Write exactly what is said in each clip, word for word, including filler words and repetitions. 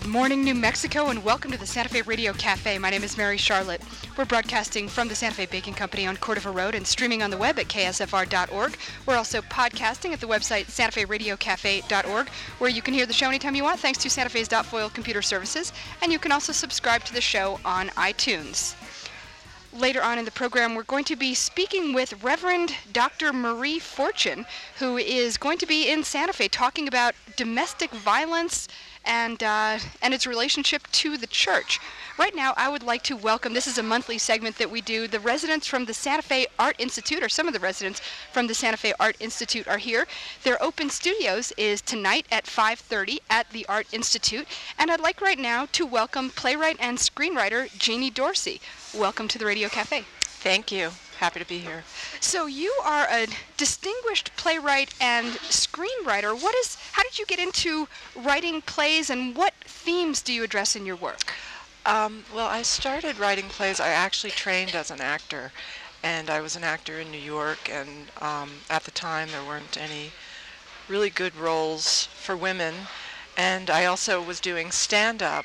morning, New Mexico, and welcome to the Santa Fe Radio Cafe. My name is Mary Charlotte. We're broadcasting from the Santa Fe Baking Company on Cordova Road and streaming on the web at K S F R dot org. We're also podcasting at the website Santa Fe Radio Cafe dot org, where you can hear the show anytime you want, thanks to Santa Fe's .foil computer services, and you can also subscribe to the show on iTunes. Later on in the program, we're going to be speaking with Reverend Doctor Marie Fortune, who is going to be in Santa Fe talking about domestic violence and uh, and its relationship to the church. Right now, I would like to welcome, this is a monthly segment that we do, the residents from the Santa Fe Art Institute, or some of the residents from the Santa Fe Art Institute are here. Their open studios is tonight at five thirty at the Art Institute, and I'd like right now to welcome playwright and screenwriter Jeannie Dorsey. Welcome to the Radio Cafe. Thank you. Happy to be here. So you are a distinguished playwright and screenwriter. What is, how did you get into writing plays, and what themes do you address in your work? Um, well, I started writing plays. I actually trained as an actor, and I was an actor in New York, and um, at the time there weren't any really good roles for women, and I also was doing stand-up.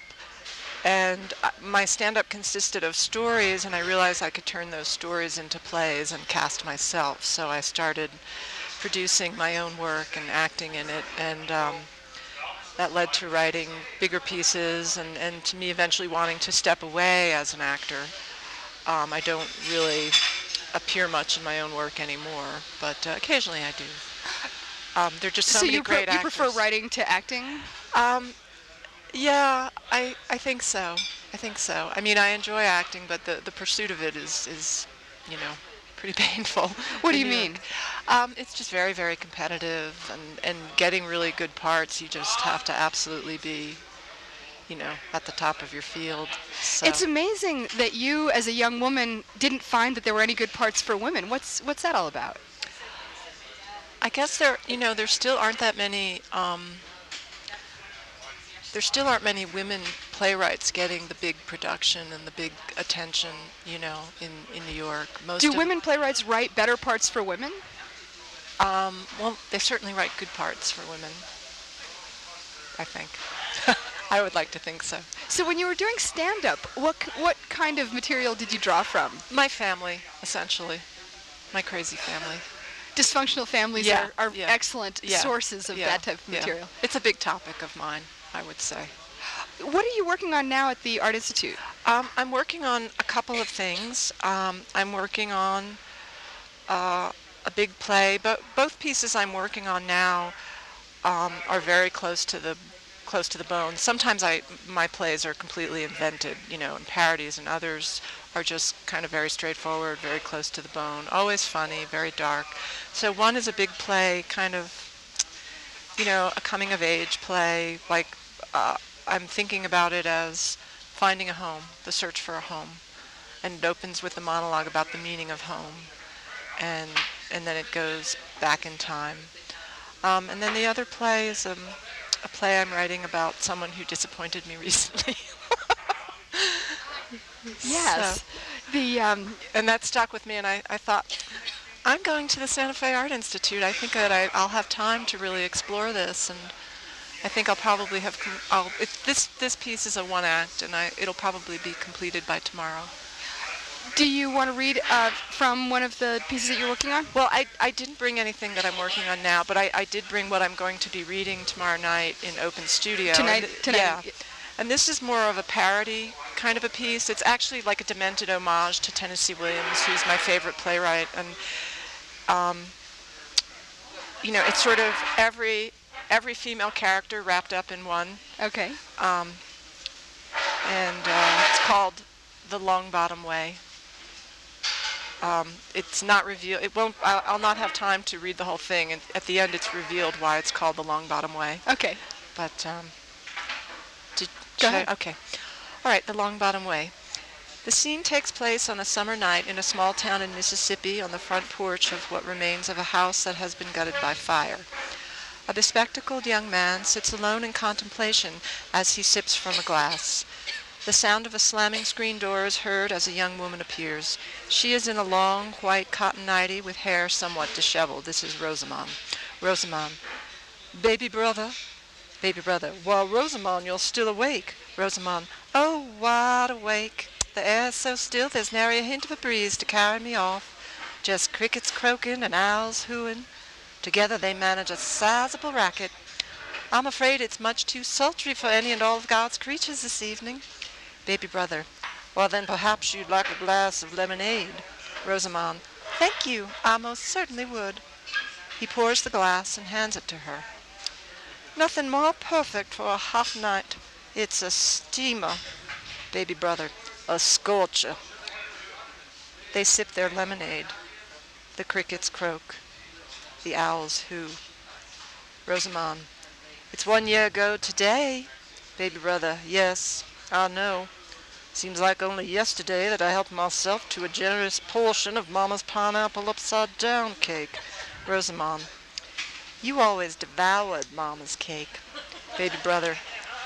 And my stand-up consisted of stories, and I realized I could turn those stories into plays and cast myself. So I started producing my own work and acting in it, and um, that led to writing bigger pieces, and, and to me eventually wanting to step away as an actor. Um, I don't really appear much in my own work anymore, but uh, occasionally I do. Um, there are just so, so many you great pre- actors. you prefer writing to acting? Um, Yeah, I, I think so. I think so. I mean, I enjoy acting, but the, the pursuit of it is, is, you know, pretty painful. What do you mean? Um, it's just very, very competitive, and, and getting really good parts, you just have to absolutely be, you know, at the top of your field. So. It's amazing that you, as a young woman, didn't find that there were any good parts for women. What's what's that all about? I guess there, you know, there still aren't that many... Um, There still aren't many women playwrights getting the big production and the big attention, you know, in, in New York. Most Do of women playwrights write better parts for women? Um, well, they certainly write good parts for women, I think. I would like to think so. So when you were doing stand-up, what what kind of material did you draw from? My family, essentially. My crazy family. Dysfunctional families yeah, are, are yeah. excellent yeah. sources of yeah. that type of yeah. material. It's a big topic of mine, I would say. What are you working on now at the Art Institute? Um, I'm working on a couple of things. Um, I'm working on uh, a big play, but both pieces I'm working on now um, are very close to the close to the bone. Sometimes I my plays are completely invented, you know, and parodies, and others are just kind of very straightforward, very close to the bone, always funny, very dark. So one is a big play, kind of, you know, a coming-of-age play, like. Uh, I'm thinking about it as finding a home, the search for a home, and it opens with a monologue about the meaning of home, and and then it goes back in time. Um, and then the other play is um, a play I'm writing about someone who disappointed me recently. Yes, so, the um, and that stuck with me, and I, I thought, I'm going to the Santa Fe Art Institute. I think that I, I'll have time to really explore this, and I think I'll probably have. Com- I'll, it, this this piece is a one act, and I it'll probably be completed by tomorrow. Do you want to read uh, from one of the pieces that you're working on? Well, I I didn't bring anything that I'm working on now, but I, I did bring what I'm going to be reading tomorrow night in Open Studio. Tonight, and, tonight. Yeah, and this is more of a parody kind of a piece. It's actually like a demented homage to Tennessee Williams, who's my favorite playwright, and um, you know, it's sort of every. Every female character wrapped up in one. Okay. Um, and uh, it's called The Long Bottom Way. Um, it's not revealed. It won't. I'll, I'll not have time to read the whole thing. And at the end, it's revealed why it's called The Long Bottom Way. Okay. But um, did, Go should ahead. I? Okay. All right. The Long Bottom Way. The scene takes place on a summer night in a small town in Mississippi, on the front porch of what remains of a house that has been gutted by fire. A bespectacled young man sits alone in contemplation as he sips from a glass. The sound of a slamming screen door is heard as a young woman appears. She is in a long, white cotton nightie with hair somewhat disheveled. This is Rosamond. Rosamond. Baby brother, Baby brother, well, Rosamond, you're still awake. Rosamond, oh, wide awake. The air's so still there's nary a hint of a breeze to carry me off. Just crickets croaking and owls hooing. Together they manage a sizable racket. I'm afraid it's much too sultry for any and all of God's creatures this evening. Baby brother, well then perhaps you'd like a glass of lemonade. Rosamond, thank you, I most certainly would. He pours the glass and hands it to her. Nothing more perfect for a hot night. It's a steamer. Baby brother, a scorcher. They sip their lemonade. The crickets croak. The owls hoo. Rosamond, it's one year ago today. Baby brother, yes, I know. Seems like only yesterday that I helped myself to a generous portion of Mama's pineapple upside-down cake. Rosamond, you always devoured Mama's cake. Baby brother,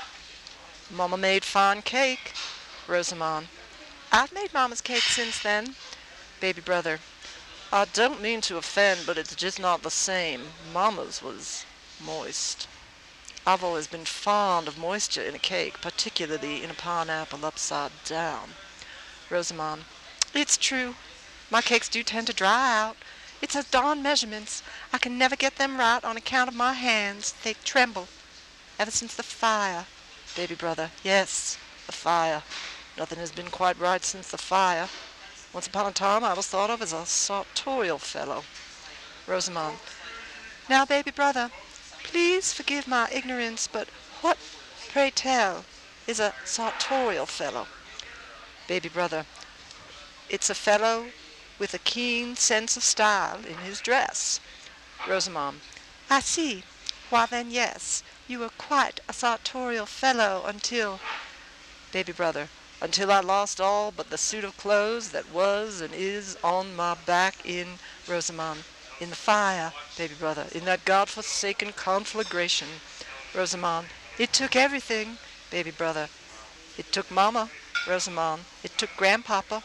Mama made fine cake. Rosamond, I've made Mama's cake since then. Baby brother, I don't mean to offend, but it's just not the same. Mama's was moist. I've always been fond of moisture in a cake, particularly in a pineapple upside down. Rosamond, it's true. My cakes do tend to dry out. It's those darn measurements. I can never get them right on account of my hands. They tremble. Ever since the fire. Baby brother, yes, the fire. Nothing has been quite right since the fire. Once upon a time I was thought of as a sartorial fellow. Rosamond, now, baby brother, please forgive my ignorance, but what, pray tell, is a sartorial fellow? Baby brother, it's a fellow with a keen sense of style in his dress. Rosamond, I see. Why then, yes, you were quite a sartorial fellow until... Baby brother, until I lost all but the suit of clothes that was and is on my back in... Rosamond, in the fire, baby brother, in that God-forsaken conflagration. Rosamond, it took everything, baby brother. It took Mama, Rosamond. It took Grandpapa.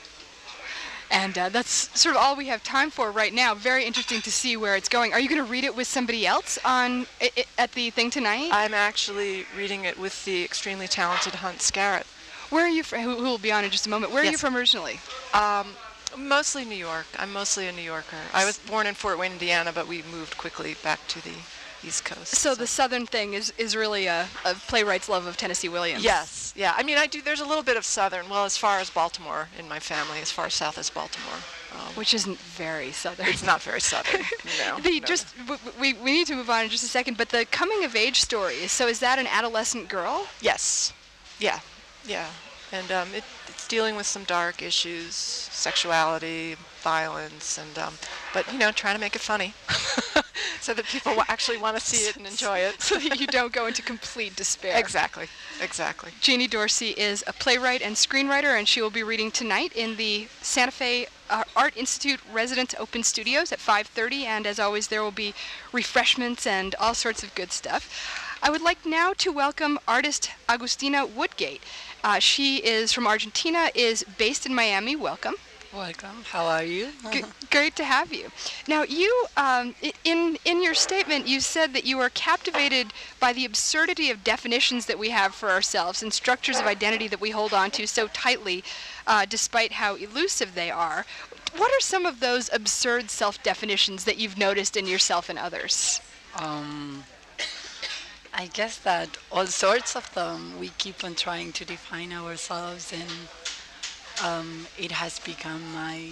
And uh, that's sort of all we have time for right now. Very interesting to see where it's going. Are you going to read it with somebody else on I- I- at the thing tonight? I'm actually reading it with the extremely talented Hunt Scarrett. Where are you from? Who, who will be on in just a moment. Where Yes. are you from originally? Um, mostly New York. I'm mostly a New Yorker. I was born in Fort Wayne, Indiana, but we moved quickly back to the East Coast. So, so. the Southern thing is, is really a, a playwright's love of Tennessee Williams. Yes, yeah. I mean, I do. There's a little bit of Southern. Well, as far as Baltimore in my family, as far south as Baltimore. Um, Which isn't very Southern. It's not very Southern. No. the no. just w- we we need to move on in just a second. But the coming of age story. So is that an adolescent girl? Yes. Yeah. Yeah. And um, it, it's dealing with some dark issues, sexuality, violence, and um, but you know, trying to make it funny, so that people w- actually want to see it and enjoy it, so that you don't go into complete despair. Exactly, exactly. Jeannie Dorsey is a playwright and screenwriter, and she will be reading tonight in the Santa Fe uh, Art Institute Residence Open Studios at five thirty. And as always, there will be refreshments and all sorts of good stuff. I would like now to welcome artist Agustina Woodgate. Uh, she is from Argentina, is based in Miami. Welcome. Welcome. How are you? G- great to have you. Now, you, um, i- in in your statement, you said that you were captivated by the absurdity of definitions that we have for ourselves and structures of identity that we hold on to so tightly, uh, despite how elusive they are. What are some of those absurd self-definitions that you've noticed in yourself and others? Um, I guess that all sorts of them. We keep on trying to define ourselves, and um, it has become my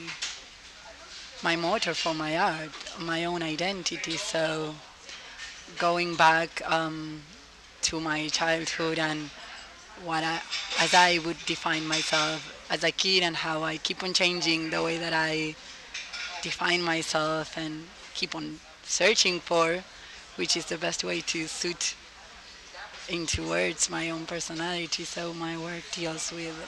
my motor for my art, my own identity. So going back um, to my childhood and what I, as I would define myself as a kid, and how I keep on changing the way that I define myself and keep on searching for, which is the best way to suit into words my own personality. So my work deals with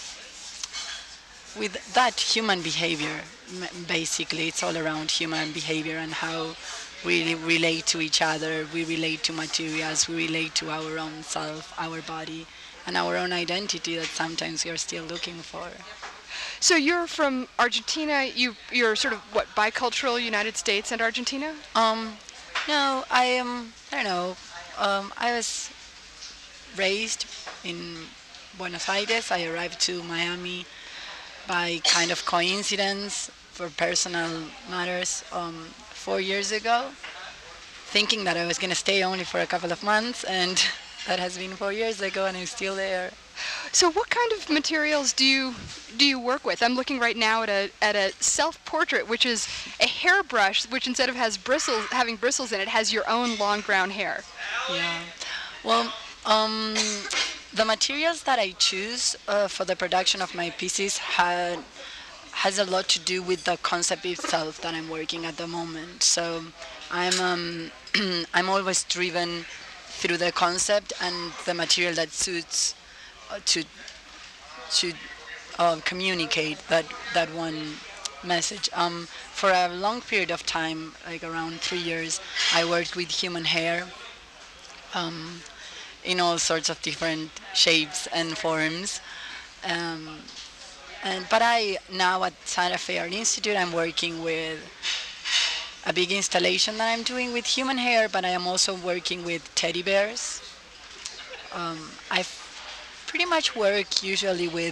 with that human behavior. M- basically, it's all around human behavior and how we relate to each other, we relate to materials, we relate to our own self, our body, and our own identity that sometimes we are still looking for. So you're from Argentina. You you're sort of what, bicultural, United States and Argentina? Um, no, I am. I don't know. um, I was raised in Buenos Aires. I arrived to Miami by kind of coincidence for personal matters um, four years ago, thinking that I was going to stay only for a couple of months, and that has been four years ago, and I'm still there. So what kind of materials do you do you work with? I'm looking right now at a at a self-portrait, which is a hairbrush, which instead of has bristles having bristles in it, has your own long brown hair. Yeah. Well, um, the materials that I choose uh, for the production of my pieces had has a lot to do with the concept itself that I'm working at the moment. So I'm um, I'm always driven through the concept and the material that suits uh, to to uh, communicate that that one message. Um, for a long period of time, like around three years, I worked with human hair um, in all sorts of different shapes and forms. Um, and but I now at Santa Fe Art Institute, I'm working with a big installation that I'm doing with human hair, but I am also working with teddy bears. Um, I pretty much work usually with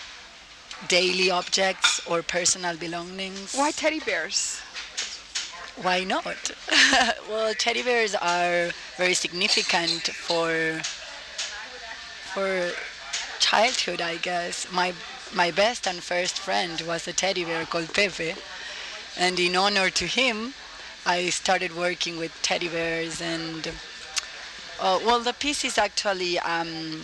daily objects or personal belongings. Why teddy bears? Why not? Well, teddy bears are very significant for for childhood, I guess. My my best and first friend was a teddy bear called Pepe, and in honor to him, I started working with teddy bears. And uh, well, the piece is actually um,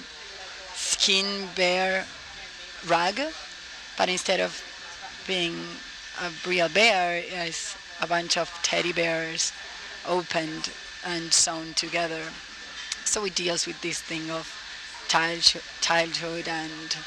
skin bear rug, but instead of being a real bear, it's a bunch of teddy bears opened and sewn together. So it deals with this thing of child- childhood and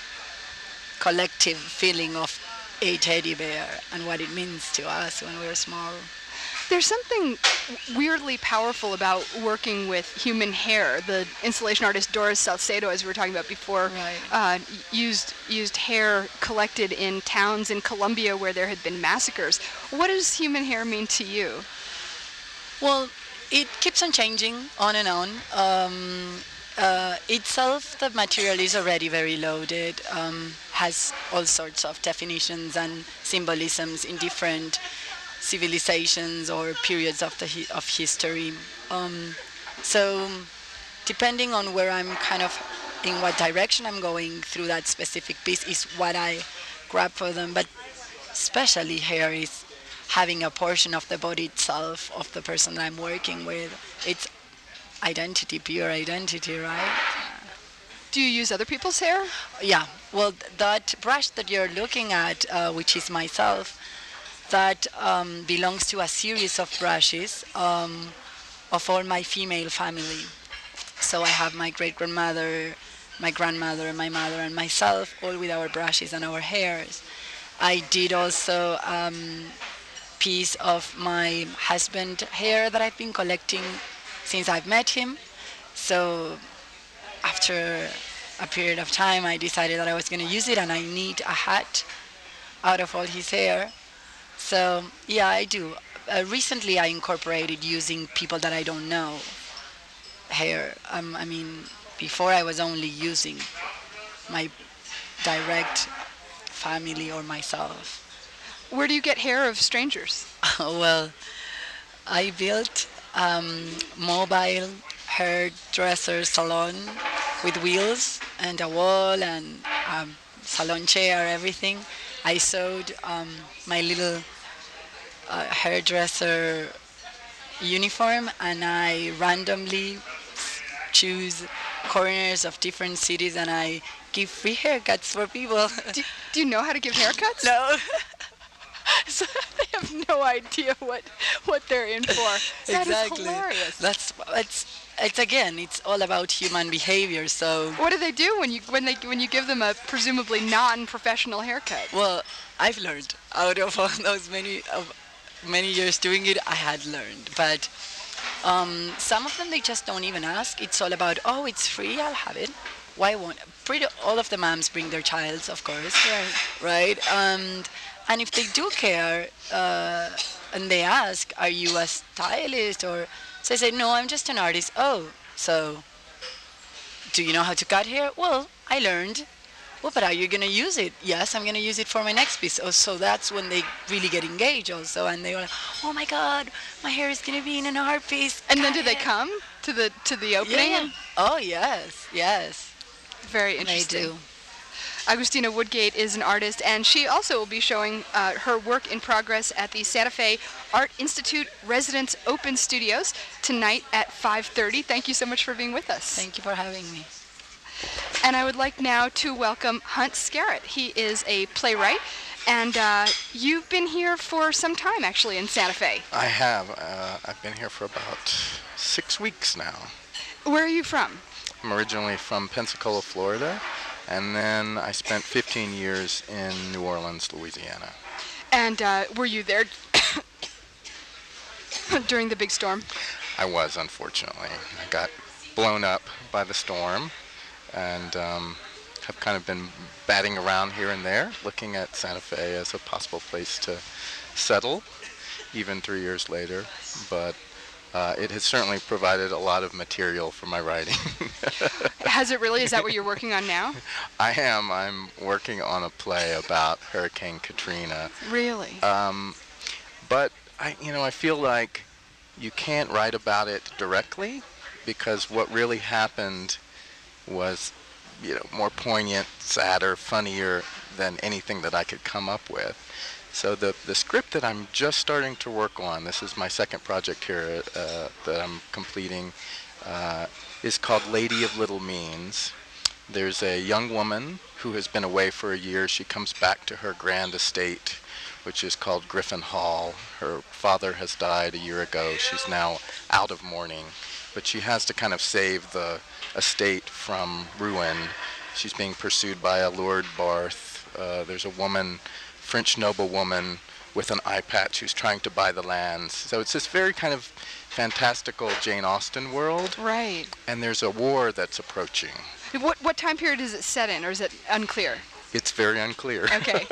collective feeling of a teddy bear and what it means to us when we're small. There's something weirdly powerful about working with human hair. The installation artist Doris Salcedo, as we were talking about before, Right. uh, used used hair collected in towns in Colombia where there had been massacres. What does human hair mean to you? Well, it keeps on changing on and on. Um, uh, itself, the material is already very loaded, um, has all sorts of definitions and symbolisms in different civilizations or periods of the hi- of history. Um, so, depending on where I'm kind of in what direction I'm going through that specific piece is what I grab for them. But especially hair is having a portion of the body itself of the person that I'm working with. It's identity, pure identity, right? Do you use other people's hair? Yeah. Well, th- that brush that you're looking at, uh, which is myself, that um, belongs to a series of brushes um, of all my female family. So I have my great-grandmother, my grandmother, my mother, and myself, all with our brushes and our hairs. I did also um, piece of my husband hair that I've been collecting since I've met him. So after a period of time, I decided that I was going to use it, and I need a hat out of all his hair. So yeah, I do. Uh, recently, I incorporated using people that I don't know hair. Um, I mean, before I was only using my direct family or myself. Where do you get hair of strangers? Well, I built um, mobile hairdresser salon with wheels and a wall and a salon chair, everything. I sewed um, my little uh, hairdresser uniform, and I randomly choose corners of different cities, and I give free haircuts for people. Do, do you know how to give haircuts? No. So they have no idea what what they're in for. That is Exactly. hilarious. That's it's it's again, it's all about human behavior. So What do they do when you when they when you give them a presumably non-professional haircut? well, I've learned out of all those many of many years doing it. I had learned, but um, some of them they just don't even ask. It's all about, oh, it's free, I'll have it. Why won't? Pretty all of the moms bring their childs, of course, Right. right? And and if they do care uh, and they ask, are you a stylist or So I said, no, I'm just an artist. Oh, so do you know how to cut hair? Well, I learned. Well, but are you going to use it? Yes, I'm going to use it for my next piece. Oh, so that's when they really get engaged also. And they were like, oh my God, my hair is going to be in an art piece. And Cut then do they it." come to the to the opening? Yeah. Oh, yes, yes. Very They interesting. do. Agustina Woodgate is an artist, and she also will be showing uh, her work in progress at the Santa Fe Art Institute Residence Open Studios tonight at five thirty. Thank you so much for being with us. Thank you for having me. And I would like now to welcome Hunt Scarrett. He is a playwright, and uh, you've been here for some time, actually, in Santa Fe. I have. Uh, I've been here for about six weeks now. Where are you from? I'm originally from Pensacola, Florida, and then I spent fifteen years in New Orleans, Louisiana. And uh, were you there during the big storm? I was, unfortunately. I got blown up by the storm, and um, have kind of been batting around here and there, looking at Santa Fe as a possible place to settle, even three years later. But uh, it has certainly provided a lot of material for my writing. Has it really? Is that what you're working on now? I am. I'm working on a play about Hurricane Katrina. Really? Um, but I, you know, I feel like you can't write about it directly, because what really happened was, you know, more poignant, sadder, funnier than anything that I could come up with. So the the script that I'm just starting to work on, this is my second project here uh, that I'm completing, uh, is called Lady of Little Means. There's a young woman who has been away for a year. She comes back to her grand estate, which is called Griffin Hall. Her father has died a year ago. She's now out of mourning, but she has to kind of save the estate from ruin. She's being pursued by a Lord Barth. Uh, there's a woman, French noblewoman, with an eye patch who's trying to buy the lands. So it's this very kind of fantastical Jane Austen world. Right. And there's a war that's approaching. What what time period is it set in, or is it unclear? It's very unclear. Okay.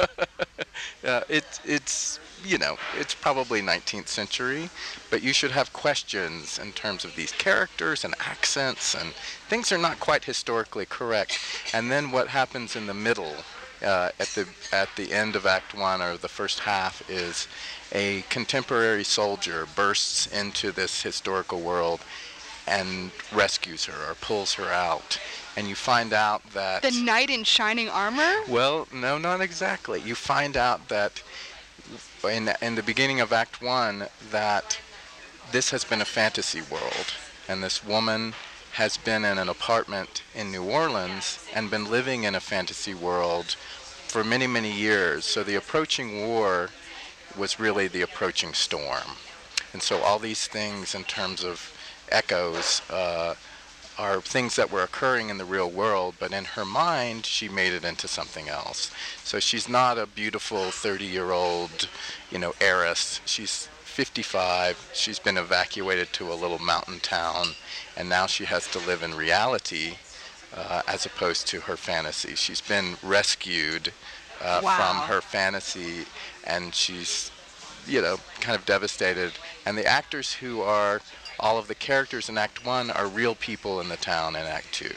uh, it's it's you know it's probably nineteenth century, but you should have questions in terms of these characters and accents, and things are not quite historically correct. And then what happens in the middle, uh, at the at the end of Act One or the first half, is a contemporary soldier bursts into this historical world and rescues her or pulls her out. And you find out that... The knight in shining armor? Well, no, not exactly. You find out that in, in the beginning of Act One that this has been a fantasy world. And this woman has been in an apartment in New Orleans and been living in a fantasy world for many, many years. So the approaching war was really the approaching storm. And so all these things in terms of echoes... Uh, are things that were occurring in the real world, but in her mind, she made it into something else. So she's not a beautiful thirty-year-old, you know, heiress. She's fifty-five. She's been evacuated to a little mountain town, and now she has to live in reality uh, as opposed to her fantasy. She's been rescued uh, Wow. from her fantasy, and she's, you know, kind of devastated. And the actors who are all of the characters in Act One are real people in the town in Act Two.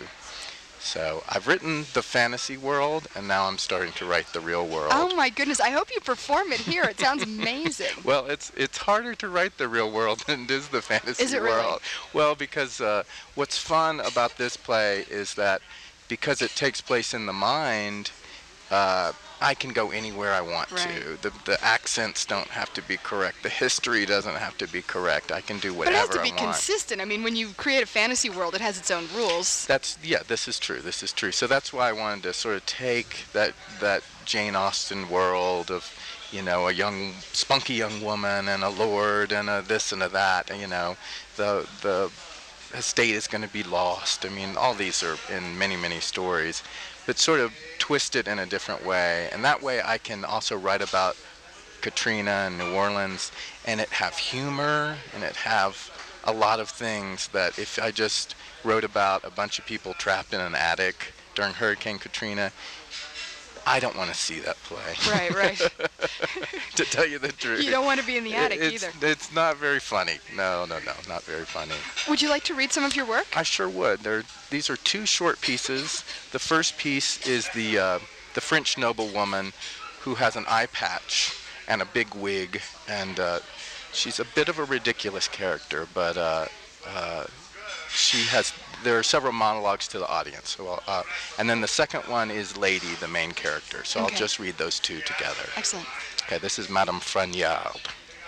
So I've written the fantasy world, and now I'm starting to write the real world. Oh my goodness, I hope you perform it here. It sounds amazing. Well, it's it's harder to write the real world than it is the fantasy Is it really? world. Well, because uh, what's fun about this play is that because it takes place in the mind, uh, I can go anywhere I want Right. to. The the accents don't have to be correct. The history doesn't have to be correct. I can do But whatever it has to I be want. consistent. I mean, when you create a fantasy world, it has its own rules. That's yeah. This is true. This is true. So that's why I wanted to sort of take that that Jane Austen world of, you know, a young spunky young woman and a lord and a this and a that. And, you know, the the estate is going to be lost. I mean, all these are in many many stories, but sort of twist it in a different way. And that way, I can also write about Katrina and New Orleans, and it have humor, and it have a lot of things that if I just wrote about a bunch of people trapped in an attic during Hurricane Katrina, I don't want to see that play. Right, right. To tell you the truth. You don't want to be in the attic it's, either. It's not very funny. No, no, no, not very funny. Would you like to read some of your work? I sure would. There, these are two short pieces. The first piece is the uh, the French noblewoman who has an eye patch and a big wig, and uh, she's a bit of a ridiculous character, but uh, uh, she has. There are several monologues to the audience. So I'll, uh, and then the second one is Lady, the main character. So Okay. I'll just read those two together. Excellent. Okay, this is Madame Fragnard.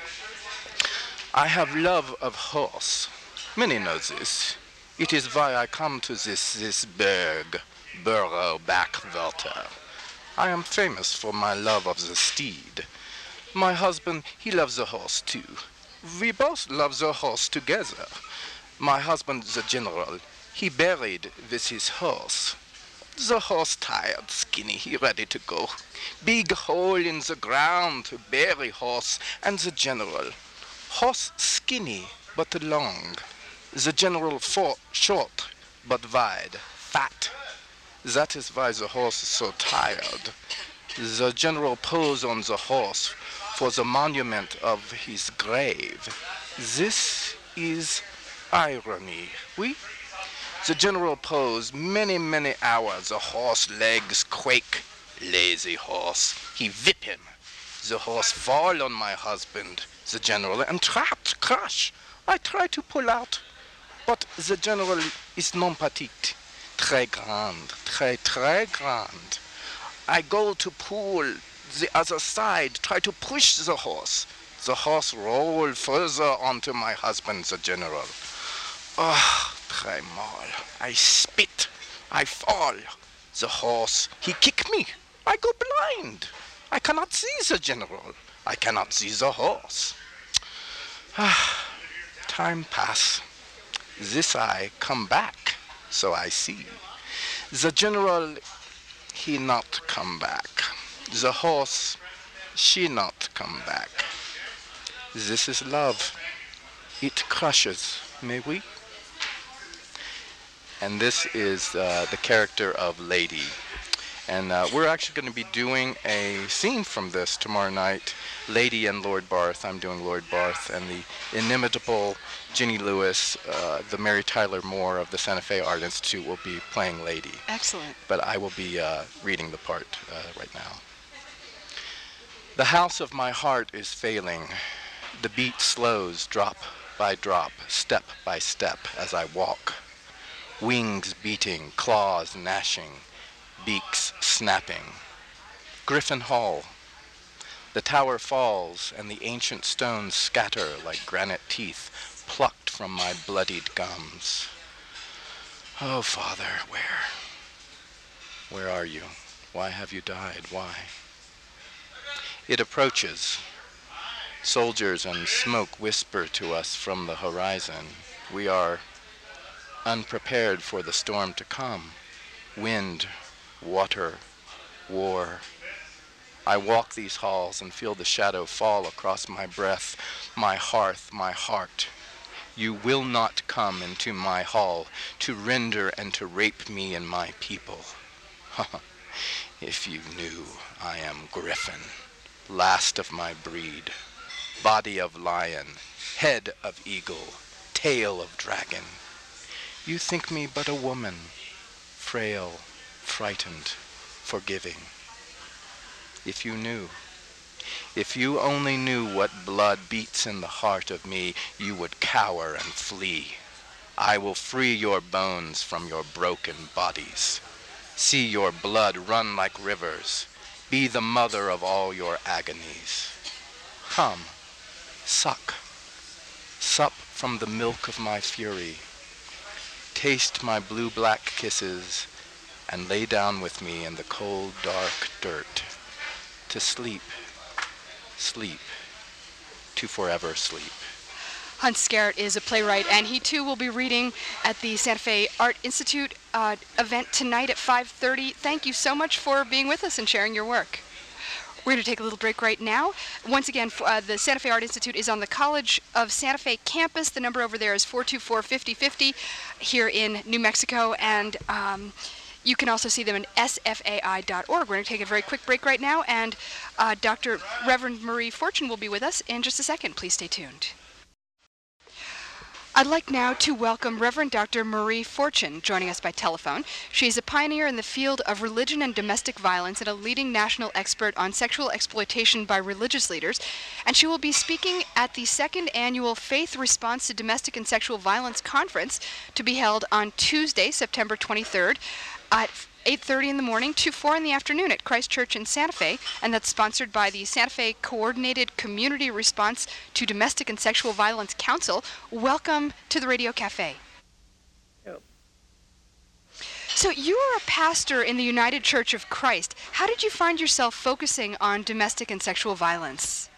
I have love of horse. Many know this. It is why I come to this this burg, borough Backwater. I am famous for my love of the steed. My husband, he loves the horse too. We both love the horse together. My husband, the general, he buried with his horse. The horse tired, skinny, he ready to go. Big hole in the ground to bury horse and the general. Horse skinny but long. The general for short but wide, fat. That is why the horse is so tired. The general pose on the horse for the monument of his grave. This is irony, oui? The general pose many, many hours. The horse legs quake. Lazy horse. He whip him. The horse fall on my husband, the general, and trapped, crash. I try to pull out, but the general is non petite. Très grand, très, très grand. I go to pull the other side, try to push the horse. The horse roll further onto my husband, the general. Oh, très mal. I spit. I fall. The horse, he kick me. I go blind. I cannot see the general. I cannot see the horse. Ah, time pass. This eye come back, so I see. The general, he not come back. The horse, she not come back. This is love. It crushes, may we? And this is uh, the character of Lady. And uh, we're actually going to be doing a scene from this tomorrow night. Lady and Lord Barth. I'm doing Lord Barth, and the inimitable Ginny Lewis, uh, the Mary Tyler Moore of the Santa Fe Art Institute, will be playing Lady. Excellent. But I will be uh, reading the part uh, right now. The house of my heart is failing. The beat slows drop by drop, step by step as I walk. Wings beating, claws gnashing, beaks snapping. Griffin Hall. The tower falls, and the ancient stones scatter like granite teeth plucked from my bloodied gums. Oh, Father, where? Where are you? Why have you died? Why? It approaches. Soldiers and smoke whisper to us from the horizon. We are unprepared for the storm to come. Wind, water, war. I walk these halls and feel the shadow fall across my breath, my hearth, my heart. You will not come into my hall to render and to rape me and my people. If you knew, I am Griffin, last of my breed, body of lion, head of eagle, tail of dragon. You think me but a woman, frail, frightened, forgiving. If you knew, if you only knew what blood beats in the heart of me, you would cower and flee. I will free your bones from your broken bodies. See your blood run like rivers. Be the mother of all your agonies. Come, suck, sup from the milk of my fury. Taste my blue-black kisses and lay down with me in the cold, dark dirt. To sleep, sleep, to forever sleep. Hans Skerritt is a playwright, and he too will be reading at the Santa Fe Art Institute uh, event tonight at five thirty. Thank you so much for being with us and sharing your work. We're going to take a little break right now. Once again, uh, the Santa Fe Art Institute is on the College of Santa Fe campus. The number over there is four two four, five oh five oh here in New Mexico, and um, you can also see them in S F A I dot org. We're going to take a very quick break right now, and uh, Doctor Reverend Marie Fortune will be with us in just a second. Please stay tuned. I'd like now to welcome Reverend Doctor Marie Fortune, joining us by telephone. She's a pioneer in the field of religion and domestic violence and a leading national expert on sexual exploitation by religious leaders. And she will be speaking at the second annual Faith Response to Domestic and Sexual Violence Conference to be held on Tuesday, September twenty-third at eight thirty in the morning to four in the afternoon at Christ Church in Santa Fe, and that's sponsored by the Santa Fe Coordinated Community Response to Domestic and Sexual Violence Council. Welcome to the Radio Cafe. Yep. So you are a pastor in the United Church of Christ. How did you find yourself focusing on domestic and sexual violence?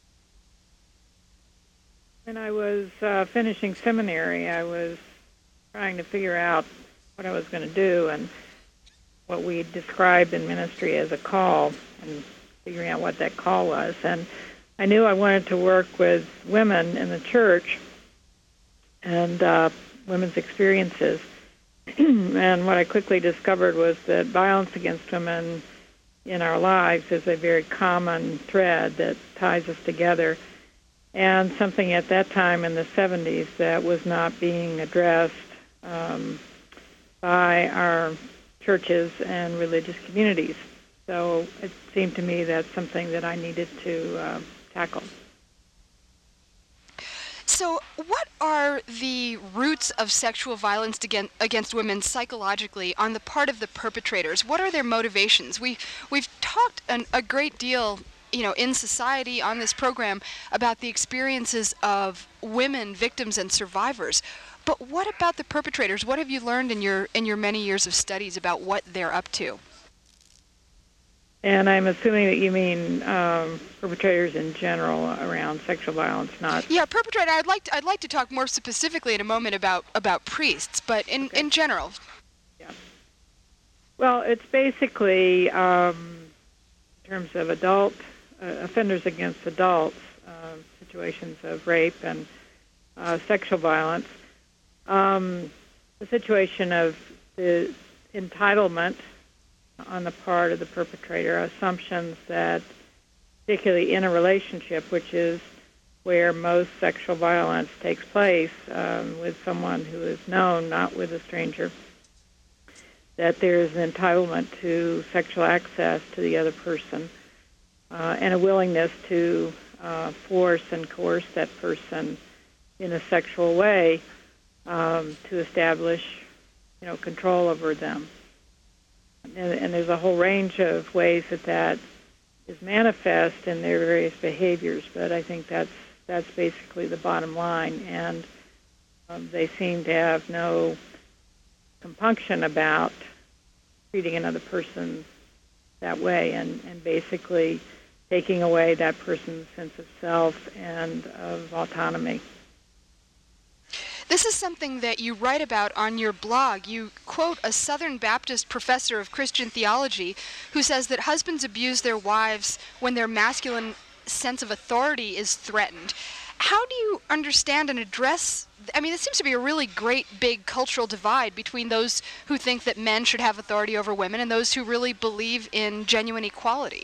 When I was uh, finishing seminary, I was trying to figure out what I was going to do, and what we described in ministry as a call, and figuring out what that call was. And I knew I wanted to work with women in the church and uh, women's experiences. And what I quickly discovered was that violence against women in our lives is a very common thread that ties us together, and something at that time in the seventies that was not being addressed um, by our churches and religious communities. So it seemed to me that's something that I needed to uh, tackle. So what are the roots of sexual violence against, against women psychologically on the part of the perpetrators? What are their motivations? We, we've talked an, a great deal, you know, in society on this program about the experiences of women, victims, and survivors. But what about the perpetrators? What have you learned in your in your many years of studies about what they're up to? And I'm assuming that you mean um, perpetrators in general around sexual violence, not... Yeah, perpetrator. I'd like to, I'd like to talk more specifically in a moment about, about priests, but in, okay. in general. Yeah. Well, it's basically, um, in terms of adult uh, offenders against adults, uh, situations of rape and uh, sexual violence. Um, the situation of the entitlement on the part of the perpetrator, assumptions that, particularly in a relationship, which is where most sexual violence takes place um, with someone who is known, not with a stranger, that there is an entitlement to sexual access to the other person uh, and a willingness to uh, force and coerce that person in a sexual way um, to establish, you know, control over them. And, and there's a whole range of ways that that is manifest in their various behaviors, but I think that's that's basically the bottom line. And um, they seem to have no compunction about treating another person that way, and, and basically taking away that person's sense of self and of autonomy. This is something that you write about on your blog. You quote a Southern Baptist professor of Christian theology who says that husbands abuse their wives when their masculine sense of authority is threatened. How do you understand and address, I mean, it seems to be a really great big cultural divide between those who think that men should have authority over women and those who really believe in genuine equality.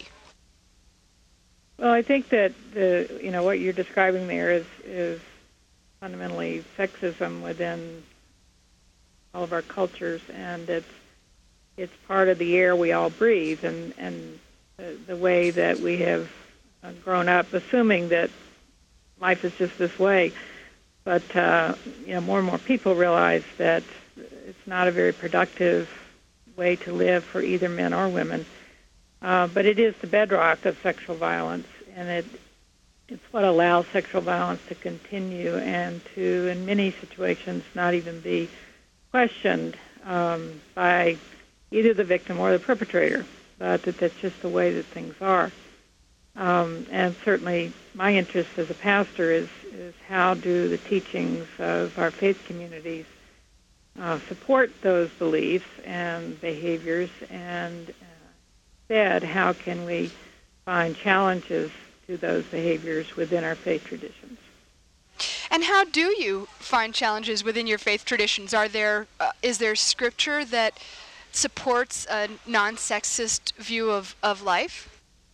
Well, I think that the, you know, what you're describing there is, is fundamentally sexism within all of our cultures, and it's it's part of the air we all breathe, and and the, the way that we have grown up, assuming that life is just this way. But uh, you know, more and more people realize that it's not a very productive way to live for either men or women. Uh, but it is the bedrock of sexual violence, and it. It's what allows sexual violence to continue and to, in many situations, not even be questioned um, by either the victim or the perpetrator, but that that's just the way that things are. Um, and certainly my interest as a pastor is, is how do the teachings of our faith communities uh, support those beliefs and behaviors, and uh, instead, how can we find challenges to those behaviors within our faith traditions. And how do you find challenges within your faith traditions? Are there, uh, is there scripture that supports a non-sexist view of, of life?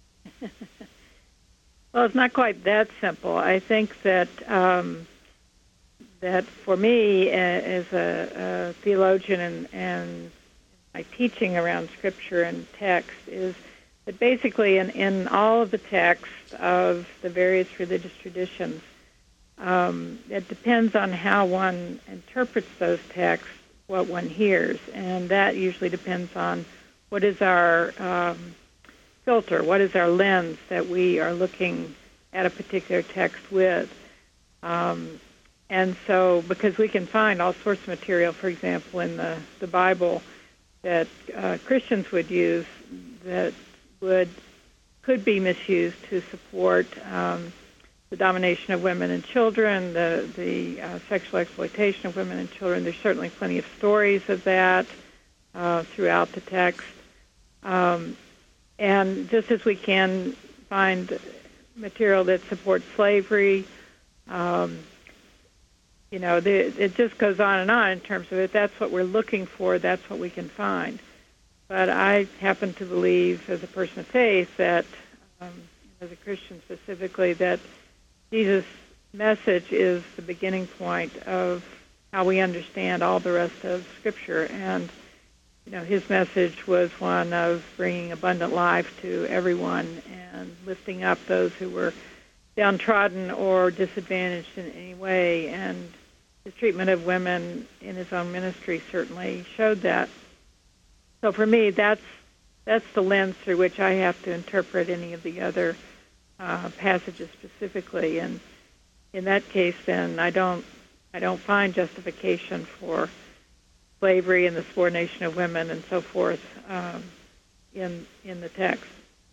Well, it's not quite that simple. I think that um, that for me, uh, as a, a theologian and, and my teaching around Scripture and text, is that basically in, in all of the texts of the various religious traditions, um, it depends on how one interprets those texts, what one hears, and that usually depends on what is our um, filter, what is our lens that we are looking at a particular text with. Um, and so, because we can find all sorts of material, for example, in the, the Bible that uh, Christians would use that would could be misused to support um, the domination of women and children, the, the uh, sexual exploitation of women and children. There's certainly plenty of stories of that uh, throughout the text. Um, And just as we can find material that supports slavery, um, you know, the, it just goes on and on in terms of it. That's what we're looking for. That's what we can find. But I happen to believe, as a person of faith, that, um, as a Christian specifically, that Jesus' message is the beginning point of how we understand all the rest of Scripture. And you know, his message was one of bringing abundant life to everyone and lifting up those who were downtrodden or disadvantaged in any way. And his treatment of women in his own ministry certainly showed that. So for me, that's that's the lens through which I have to interpret any of the other uh, passages specifically. And in that case, then I don't I don't find justification for slavery and the subordination of women and so forth um, in in the text.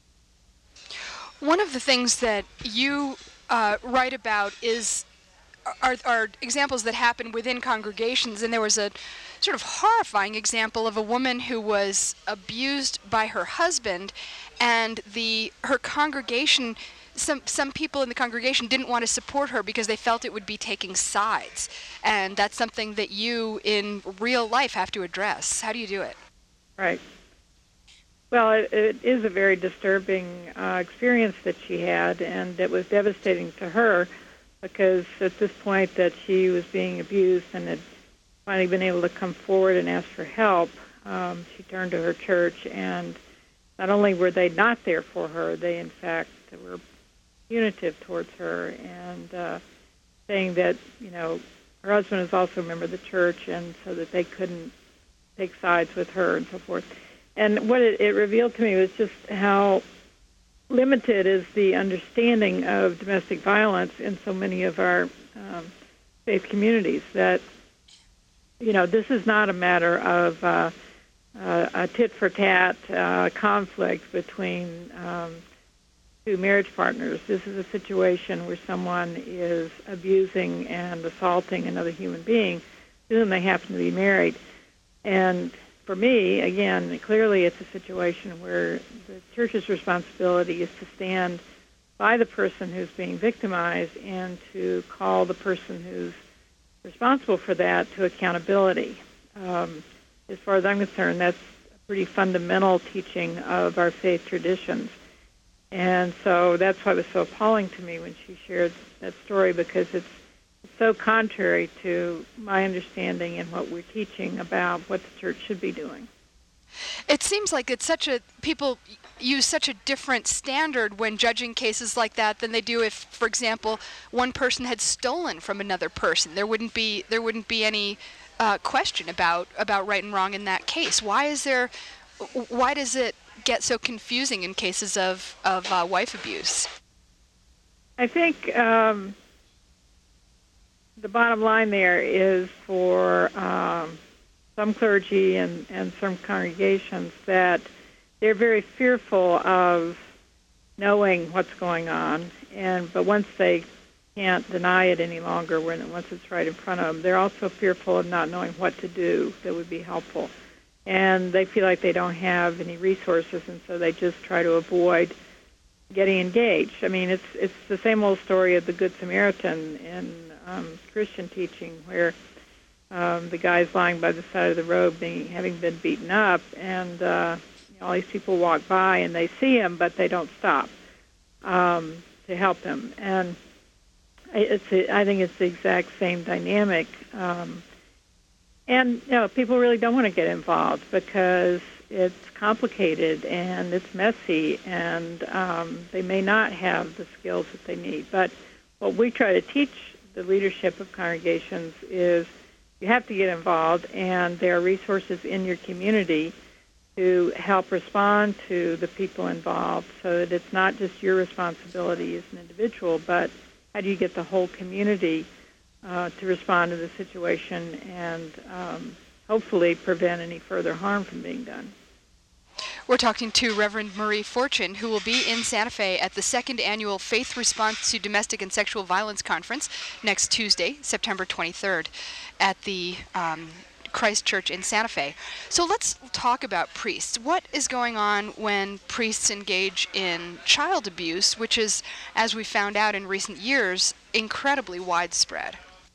One of the things that you uh, write about is are, are examples that happen within congregations, and there was a sort of horrifying example of a woman who was abused by her husband, and the her congregation, some some people in the congregation didn't want to support her because they felt it would be taking sides, and that's something that you in real life have to address. How do you do it? Right. Well, it, it is a very disturbing uh, experience that she had, and it was devastating to her because at this point that she was being abused and had finally been able to come forward and ask for help, um, she turned to her church, and not only were they not there for her, they in fact were punitive towards her and uh, saying that, you know, her husband is also a member of the church, and so that they couldn't take sides with her and so forth. And what it, it revealed to me was just how limited is the understanding of domestic violence in so many of our um, faith communities, that, you know, this is not a matter of uh, uh, a tit-for-tat uh, conflict between um, two marriage partners. This is a situation where someone is abusing and assaulting another human being to whom they happen to be married. And for me, again, clearly it's a situation where the church's responsibility is to stand by the person who's being victimized and to call the person who's responsible for that to accountability. Um, as far as I'm concerned, that's a pretty fundamental teaching of our faith traditions. And so that's why it was so appalling to me when she shared that story, because it's so contrary to my understanding and what we're teaching about what the church should be doing. It seems like it's such a, people use such a different standard when judging cases like that than they do if, for example, one person had stolen from another person. There wouldn't be there wouldn't be any uh, question about about right and wrong in that case. Why is there? Why does it get so confusing in cases of of uh, wife abuse? I think um, the bottom line there is for um, some clergy and, and some congregations that they're very fearful of knowing what's going on, and but once they can't deny it any longer, when once it's right in front of them, they're also fearful of not knowing what to do that would be helpful, and they feel like they don't have any resources, and so they just try to avoid getting engaged. I mean, it's it's the same old story of the Good Samaritan in um, Christian teaching, where um, the guy's lying by the side of the road being, having been beaten up, and uh, you know, all these people walk by and they see him, but they don't stop um, to help him. And it's a, I think it's the exact same dynamic. Um, and, you know, people really don't want to get involved because it's complicated and it's messy, and um, they may not have the skills that they need. But what we try to teach the leadership of congregations is you have to get involved, and there are resources in your community to help respond to the people involved so that it's not just your responsibility as an individual, but how do you get the whole community uh, to respond to the situation and um, hopefully prevent any further harm from being done. We're talking to Reverend Marie Fortune, who will be in Santa Fe at the second annual Faith Response to Domestic and Sexual Violence Conference next Tuesday, September twenty-third, at the um, Christ Church in Santa Fe. So let's talk about priests. What is going on when priests engage in child abuse, which is, as we found out in recent years, incredibly widespread?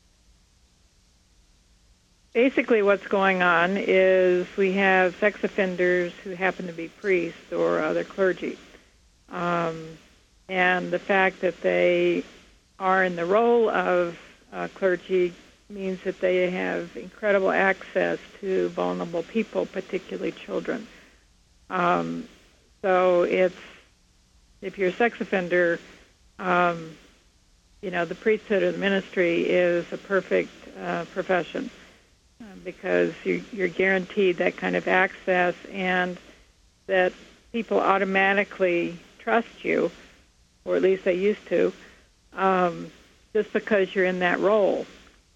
Basically what's going on is we have sex offenders who happen to be priests or other clergy. Um, and the fact that they are in the role of uh, clergy means that they have incredible access to vulnerable people, particularly children. Um, so it's, if you're a sex offender, um, you know, the priesthood or the ministry is a perfect uh, profession. Because you, you're guaranteed that kind of access, and that people automatically trust you, or at least they used to, um, just because you're in that role.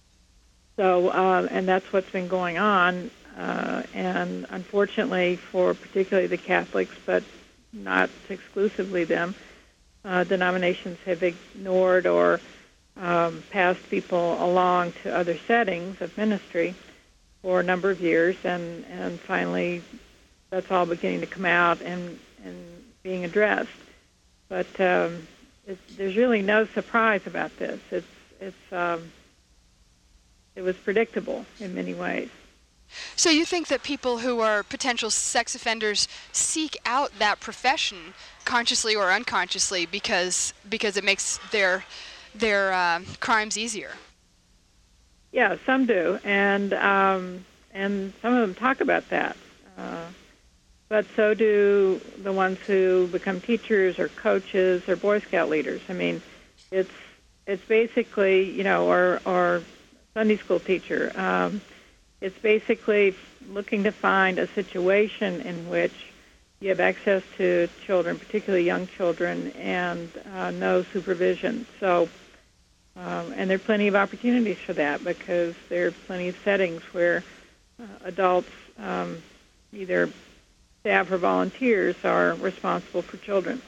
So, uh, and that's what's been going on. Uh, and unfortunately, for particularly the Catholics, but not exclusively them, uh, denominations have ignored or um, passed people along to other settings of ministry for a number of years, and, and finally that's all beginning to come out and, and being addressed. But um, it's, there's really no surprise about this. It's, it's, um, it was predictable in many ways. So you think that people who are potential sex offenders seek out that profession consciously or unconsciously because because it makes their, their uh, crimes easier? Yeah, some do, and um, and some of them talk about that. Uh, but so do the ones who become teachers or coaches or Boy Scout leaders. I mean, it's it's basically, you know, or or Sunday school teacher. Um, it's basically looking to find a situation in which you have access to children, particularly young children, and uh, no supervision. So. Um, and there are plenty of opportunities for that because there are plenty of settings where uh, adults, um, either staff or volunteers, are responsible for children.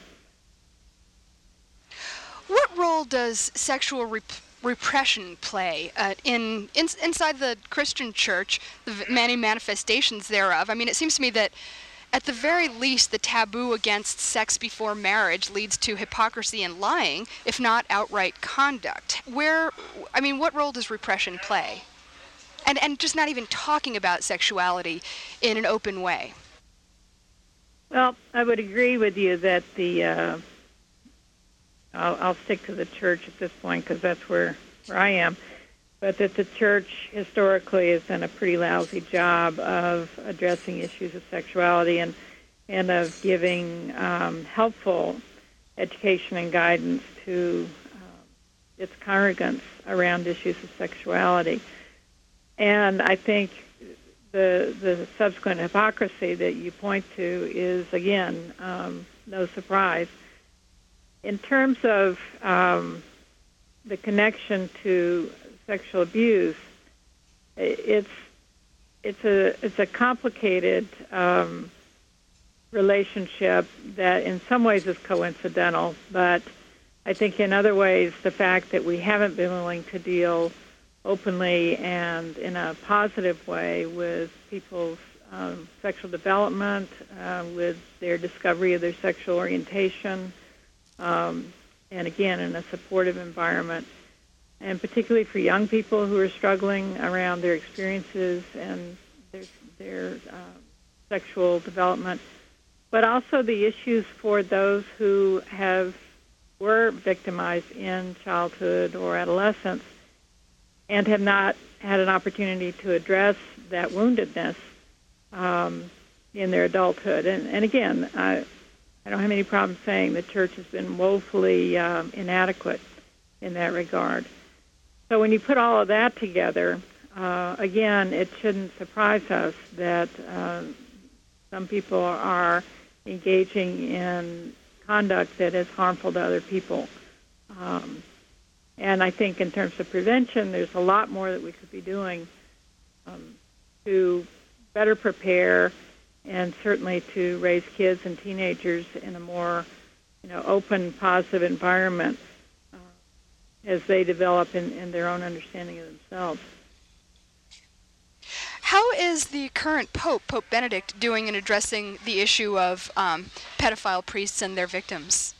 What role does sexual rep- repression play uh, in, in inside the Christian church, the many manifestations thereof? I mean, it seems to me that at the very least, the taboo against sex before marriage leads to hypocrisy and lying, if not outright conduct. Where, I mean, what role does repression play? And and just not even talking about sexuality in an open way. Well, I would agree with you that the, uh, I'll, I'll stick to the church at this point because that's where, where I am, but that the church historically has done a pretty lousy job of addressing issues of sexuality and, and of giving um, helpful education and guidance to um, its congregants around issues of sexuality. And I think the the subsequent hypocrisy that you point to is, again, um, no surprise. In terms of um, the connection to sexual abuse, it's it's a it's a complicated um, relationship that in some ways is coincidental, but I think in other ways the fact that we haven't been willing to deal openly and in a positive way with people's um, sexual development, uh, with their discovery of their sexual orientation, um, and again in a supportive environment. and particularly for young people who are struggling around their experiences and their, their uh, sexual development, but also the issues for those who have were victimized in childhood or adolescence and have not had an opportunity to address that woundedness um, in their adulthood. And, and again, I, I don't have any problem saying the church has been woefully um, inadequate in that regard. So when you put all of that together, uh, again, it shouldn't surprise us that uh, some people are engaging in conduct that is harmful to other people. Um, and I think in terms of prevention, there's a lot more that we could be doing um, to better prepare and certainly to raise kids and teenagers in a more, you know, open, positive environment uh, as they develop in, in their own understanding of themselves. How is the current Pope, Pope Benedict, doing in addressing the issue of um, pedophile priests and their victims?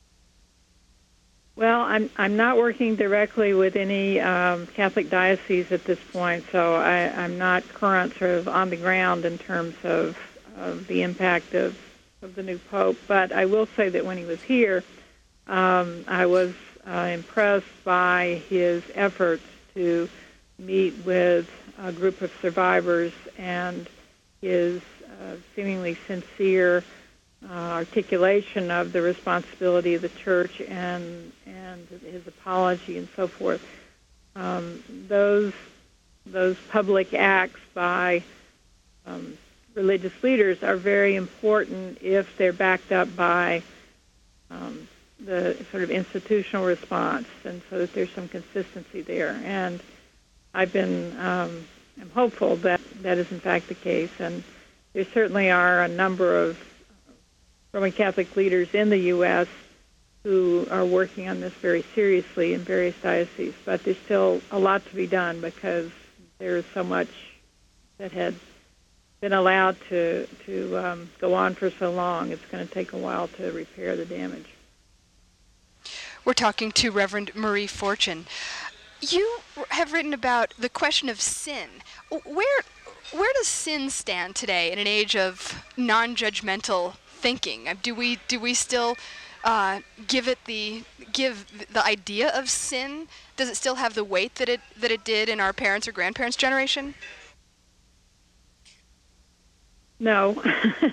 Well, I'm I'm not working directly with any um, Catholic diocese at this point, so I, I'm not current sort of on the ground in terms of, of the impact of, of the new Pope. But I will say that when he was here, um, I was uh, impressed by his efforts to meet with a group of survivors and his uh, seemingly sincere uh, articulation of the responsibility of the church and and his apology and so forth. Um, those those public acts by um, religious leaders are very important if they're backed up by um, the sort of institutional response, and so that there's some consistency there. And I've been um, I'm hopeful that that is in fact the case, and there certainly are a number of Roman Catholic leaders in the U S who are working on this very seriously in various dioceses, but there's still a lot to be done because there is so much that had been allowed to, to um, go on for so long. It's going to take a while to repair the damage. We're talking to Reverend Marie Fortune. You have written about the question of sin. Where where does sin stand today in an age of non-judgmental thinking? Do we do we still uh, give it the give the idea of sin? Does it still have the weight that it that it did in our parents' or grandparents' generation? No,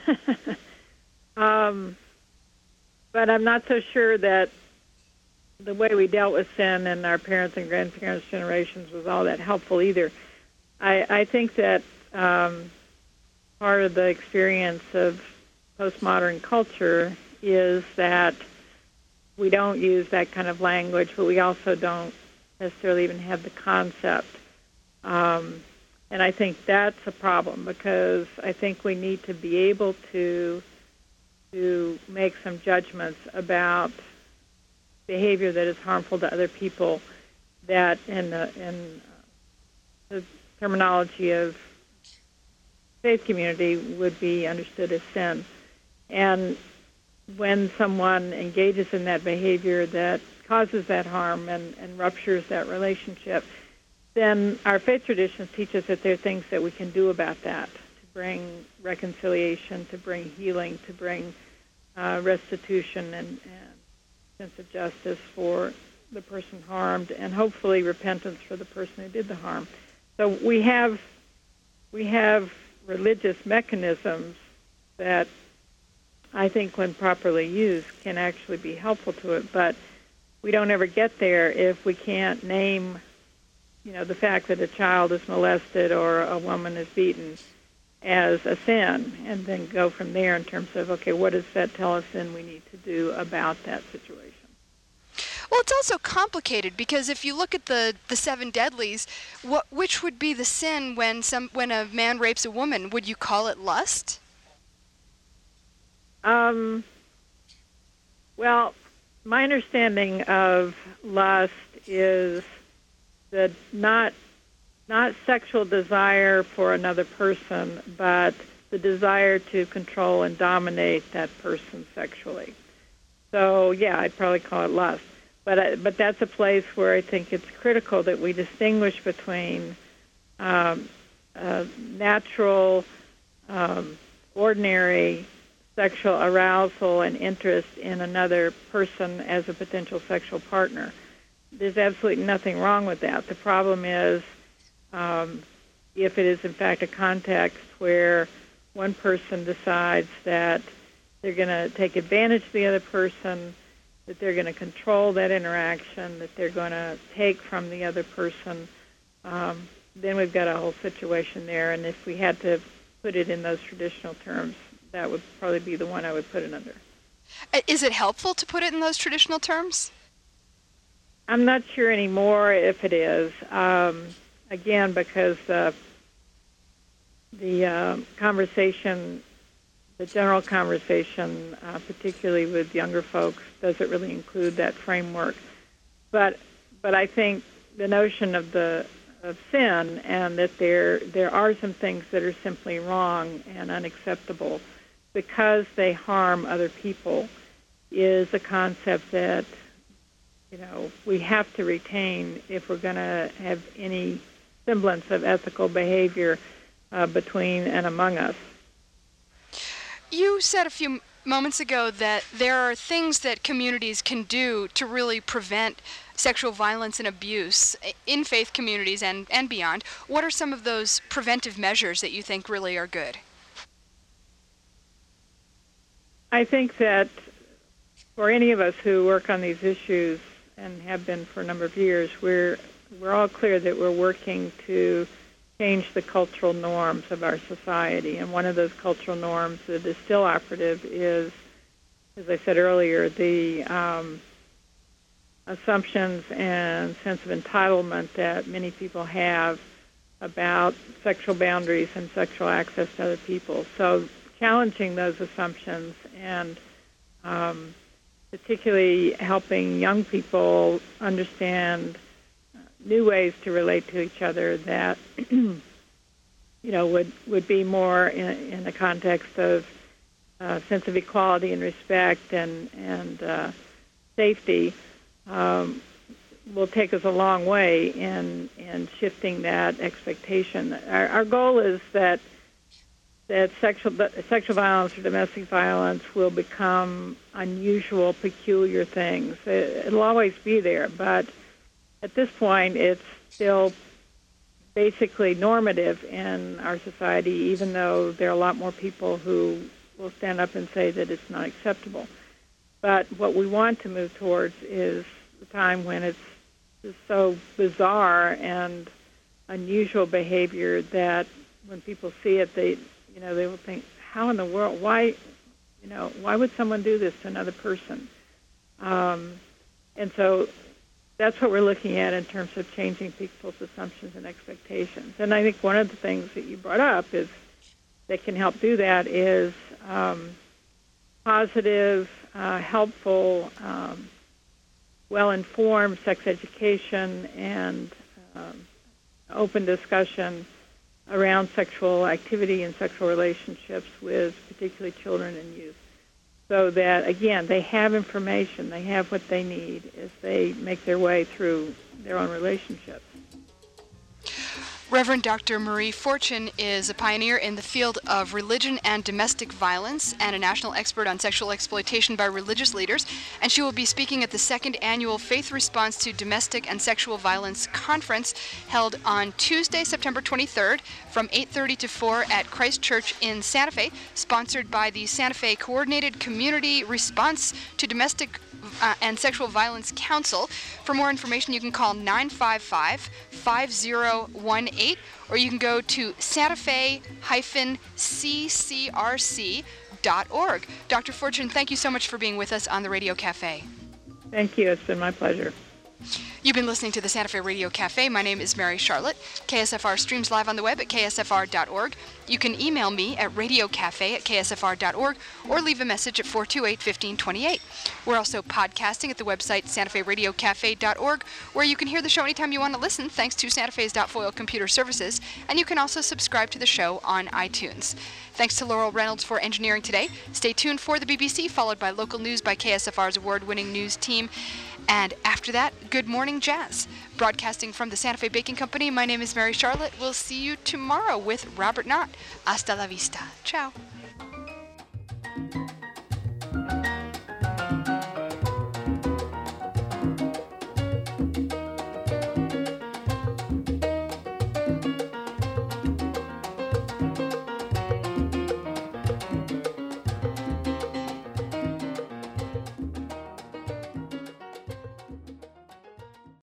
um, but I'm not so sure that the way we dealt with sin in our parents' and grandparents' generations was all that helpful either. I, I think that um, part of the experience of postmodern culture is that we don't use that kind of language, but we also don't necessarily even have the concept. Um, and I think that's a problem because I think we need to be able to to make some judgments about behavior that is harmful to other people, that in the, in the terminology of faith community would be understood as sin. And when someone engages in that behavior that causes that harm and, and ruptures that relationship, then our faith traditions teach us that there are things that we can do about that to bring reconciliation, to bring healing, to bring uh, restitution and, and sense of justice for the person harmed, and hopefully repentance for the person who did the harm. So we have we have religious mechanisms that I think, when properly used, can actually be helpful to it. But we don't ever get there if we can't name, you know, the fact that a child is molested or a woman is beaten as a sin, and then go from there in terms of, okay, what does that tell us then we need to do about that situation? Well, it's also complicated because if you look at the, the seven deadlies, what which would be the sin when some when a man rapes a woman? Would you call it lust? Um. Well, my understanding of lust is that not not sexual desire for another person, but the desire to control and dominate that person sexually. So, yeah, I'd probably call it lust. but uh, but that's a place where I think it's critical that we distinguish between um, uh, natural, um, ordinary sexual arousal and interest in another person as a potential sexual partner. There's absolutely nothing wrong with that. The problem is um, if it is in fact a context where one person decides that they're going to take advantage of the other person, that they're going to control that interaction, that they're going to take from the other person, um, then we've got a whole situation there. And if we had to put it in those traditional terms, that would probably be the one I would put it under. Is it helpful to put it in those traditional terms? I'm not sure anymore if it is. Um, again, because uh, the uh, conversation, the general conversation, uh, particularly with younger folks, doesn't really include that framework. But but I think the notion of the of sin and that there there are some things that are simply wrong and unacceptable because they harm other people is a concept that, you know, we have to retain if we're going to have any semblance of ethical behavior uh, between and among us. You said a few moments ago that there are things that communities can do to really prevent sexual violence and abuse in faith communities and, and beyond. What are some of those preventive measures that you think really are good? I think that for any of us who work on these issues and have been for a number of years, we're we're all clear that we're working to change the cultural norms of our society. And one of those cultural norms that is still operative is, as I said earlier, the um, assumptions and sense of entitlement that many people have about sexual boundaries and sexual access to other people. So challenging those assumptions and um, particularly helping young people understand new ways to relate to each other that, you know, would, would be more in, in the context of uh, sense of equality and respect and, and uh, safety um, will take us a long way in, in shifting that expectation. Our, our goal is that that sexual sexual violence or domestic violence will become unusual, peculiar things. It, it'll always be there, but at this point, it's still basically normative in our society, even though there are a lot more people who will stand up and say that it's not acceptable. But what we want to move towards is the time when it's just so bizarre and unusual behavior that when people see it, they you know, they will think, how in the world, why, you know, why would someone do this to another person? Um, and so that's what we're looking at in terms of changing people's assumptions and expectations. And I think one of the things that you brought up is that can help do that is um, positive, uh, helpful, um, well-informed sex education and um, open discussion around sexual activity and sexual relationships with particularly children and youth. So that, again, they have information, they have what they need as they make their way through their own relationships. Reverend Doctor Marie Fortune is a pioneer in the field of religion and domestic violence and a national expert on sexual exploitation by religious leaders, and she will be speaking at the second annual Faith Response to Domestic and Sexual Violence Conference held on Tuesday, September twenty-third from eight thirty to four at Christ Church in Santa Fe, sponsored by the Santa Fe Coordinated Community Response to Domestic Uh, and Sexual Violence Council. For more information, you can call nine five five, five zero one eight, or you can go to santa fe dash c c r c dot org. Doctor Fortune, thank you so much for being with us on the Radio Cafe. Thank you. It's been my pleasure. You've been listening to the Santa Fe Radio Cafe. My name is Mary Charlotte. K S F R streams live on the web at k s f r dot org. You can email me at radiocafe at k s f r dot org or leave a message at four two eight, one five two eight. We're also podcasting at the website santa fe radio cafe dot org, where you can hear the show anytime you want to listen, thanks to Santa Fe's .foil computer services, and you can also subscribe to the show on iTunes. Thanks to Laurel Reynolds for engineering today. Stay tuned for the B B C, followed by local news by K S F R's award-winning news team. And after that, Good Morning Jazz. Broadcasting from the Santa Fe Baking Company, my name is Mary Charlotte. We'll see you tomorrow with Robert Knott. Hasta la vista. Ciao.